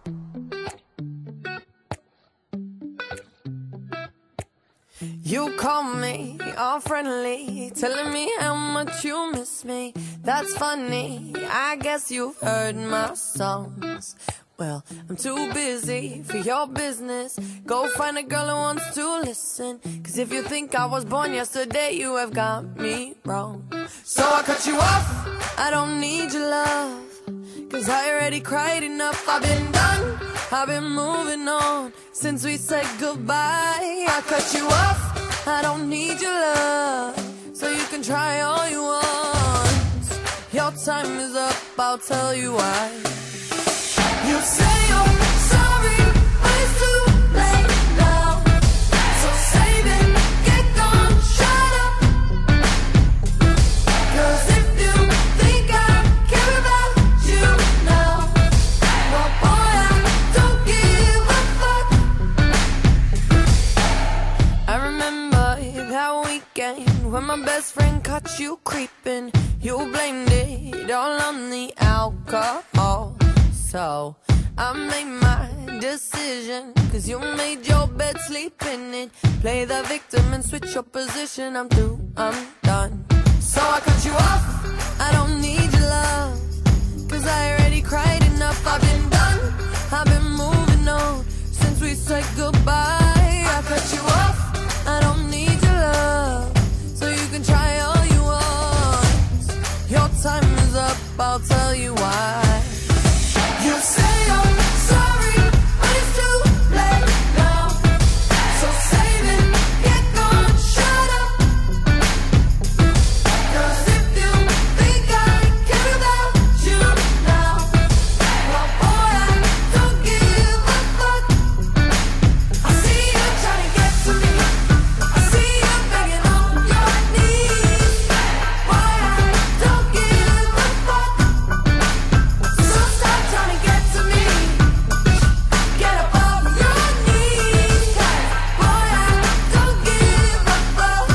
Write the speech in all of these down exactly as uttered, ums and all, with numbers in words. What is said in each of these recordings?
You call me all friendly, telling me how much you miss me. That's funny, I guess you've heard my songs. Well, I'm too busy for your business. Go find a girl who wants to listen. Cause if you think I was born yesterday, you have got me wrong. So I cut you off, I don't need your love. Cause I already cried enough, I've been done, I've been moving on since we said goodbye. I cut you off, I don't need your love. So you can try all you want. Your time is up, I'll tell you why. You say you're sorry, but it's too late now. So save it, get gone, shut up. Cause if you think I care about you now, well boy, I don't give a fuck. I remember that weekend when my best friend caught you creeping. You blamed it all on the alcohol. So I made my decision, cause you made your bed, sleep in it. Play the victim and switch your position. I'm through, I'm done. So I cut you off, I don't need your love. Cause I already cried enough, I've been done, I've been moving on since we said goodbye. I cut you off, I don't need your love. So you can try all you want. Your time is up, I'll tell you why. You say you're sorry, but it's too late now. So save it, get gone, shut up. Cause if you think I care about you now, well boy, I don't give a fuck. I see you trying to get to me, I see you begging on your knees. Boy, I don't give a fuck. So stop trying to get to me, get up off your knees. Boy, I don't give a fuck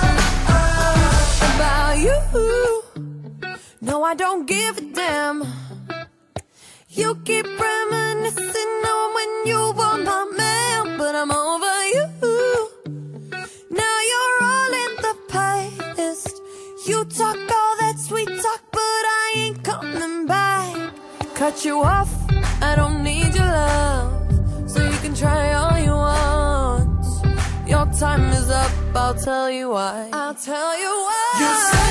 about you. No, I don't give a damn. You keep reminiscing on when you were my man, but I'm over you. Now you're all in the past. You talk all that sweet talk, but I ain't coming back. Cut you off, I don't need your love. So you can try all you want. Your time is up, I'll tell you why. I'll tell you why. You say